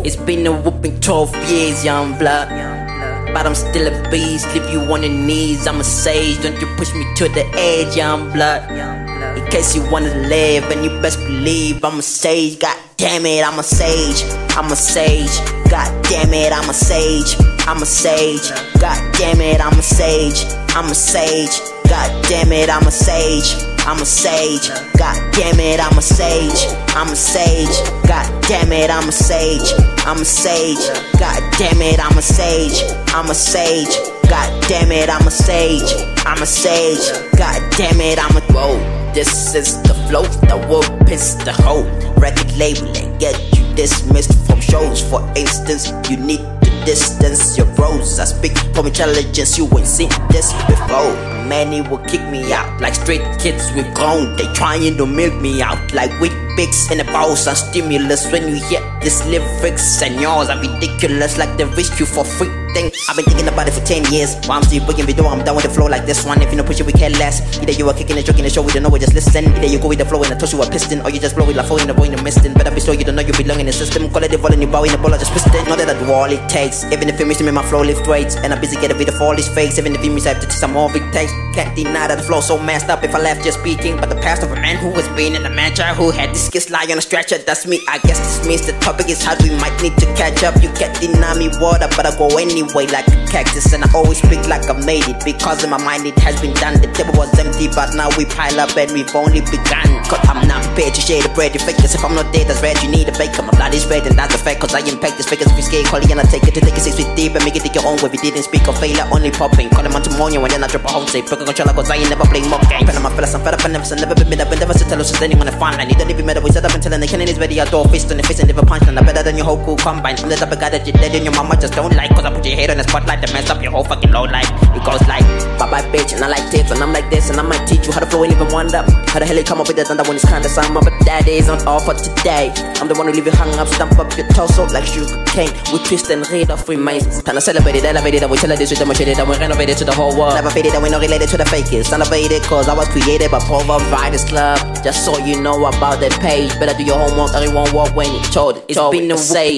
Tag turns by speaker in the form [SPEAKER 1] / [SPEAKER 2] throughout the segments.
[SPEAKER 1] It's been a whooping 12 years, young blood. But I'm still a beast, leave you on your knees. I'm a sage, don't you push me to the edge, young blood. In case you wanna live, and you best believe I'm a sage. God damn it, I'm a sage. I'm a sage. God damn it, I'm a sage. I'm a sage. God damn it, I'm a sage. I'm a sage. God damn it, I'm a sage. I'm a sage. God damn it, I'm a sage. I'm a sage. God damn it, I'm a sage. I'm a sage. God damn it, I'm a sage. I'm a sage. God damn it, I'm a sage. I'm a sage. God damn it, I'm a whoa. This is the flow, the whoop is the hoe. Record label and get you dismissed from shows. For instance, you need to distance your bros. I speak from intelligence, you ain't seen this before. Many will kick me out like straight kids with grown. They trying to milk me out like wheat pigs in a bowl. Some stimulus when you hear this lyrics and yours are ridiculous like they risk you for free thing. I've been thinking about it for 10 years. While I'm still booking video, I'm done with the flow like this one. If you don't push it, we care less. Either you are kicking and joking the show, we don't know, we just listen. Either you go with the flow and I toss you a piston, or you just blow with la flow in the boy in the misting. Better be slow, you don't know you belong in the system. Call it the ball in your bow in the ball, I just twist it. Know that I do all it takes. Even if you miss me, my flow lift weights. And I'm busy getting rid of all these fakes. Even if you miss, I have to take some more big takes. Can't deny that the flow so messed up if I left just speaking. But the past of a man who has been in the mantra, who had this kiss lie on a stretcher, that's me. I guess this means the topic is hard, we might need to catch up. You can't deny me water, but I go anyway like a cactus. And I always speak like I made it, because in my mind it has been done. The table was empty, but now we pile up and we've only begun. Cause I'm not prepared to share the bread, you fakers. If I'm not dead, that's red, you need a bacon. My blood is red and that's a fact, cause I impact this fakers. If you scared, call it and I take it to take it 6 feet deep and make it take your own way. We didn't speak of failure, only popping. Call them on Timonio and then I drop a whole say. Broken controller cause I ain't never playing more games. Pen on my fellas, I'm fed up and never been made up and never sit tell us anyone to find line. You don't even matter, we set up until the cannon is ready. I throw a fist on the face and never punch. And I'm better than your whole cool combine. I'm the type of guy that you're dead and your mama just don't like. Cause I put your head on the spotlight that mess up your whole fucking low life. It goes like, bye bye bitch, and I like tits, and I'm like this, and I might teach you how to flow and even one up. How the hell you come up with that thunder when it's kinda summer? But that is not all for today. I'm the one who leave you hung up, stump up your torso like sugar cane. We twist and read off remains. Kinda celebrated, elevated, and we tell her this, we demonstrated, and we renovated to the whole world. Never faded, and we not related to the fakers. Elevated, cause I was created by Provo Riders Club. Just so you know about that page. Better do your homework, or it won't work when you told it. It's been a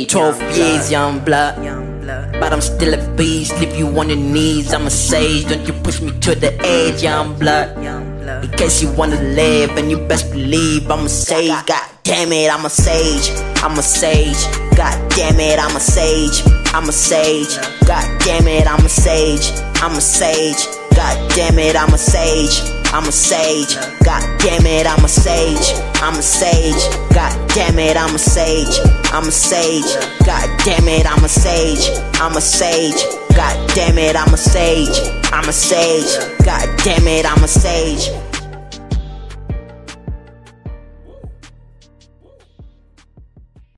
[SPEAKER 1] 12 years, young blood. But I'm still a beast, leave you on your knees. I'm a sage, don't you push me to the edge, young blood. In case you wanna live, and you best believe I'm a sage. God damn it, I'm a sage. I'm a sage. God damn it, I'm a sage. I'm a sage. God damn it, I'm a sage. I'm a sage. God damn it, I'm a sage. I'm a sage. God damn it, I'm a sage. I'm a sage. God damn it, I'm a sage. I'm a sage. God damn it, I'm a sage. I'm a sage. God damn it, I'm a sage. I'm a sage. God damn it, I'm a sage.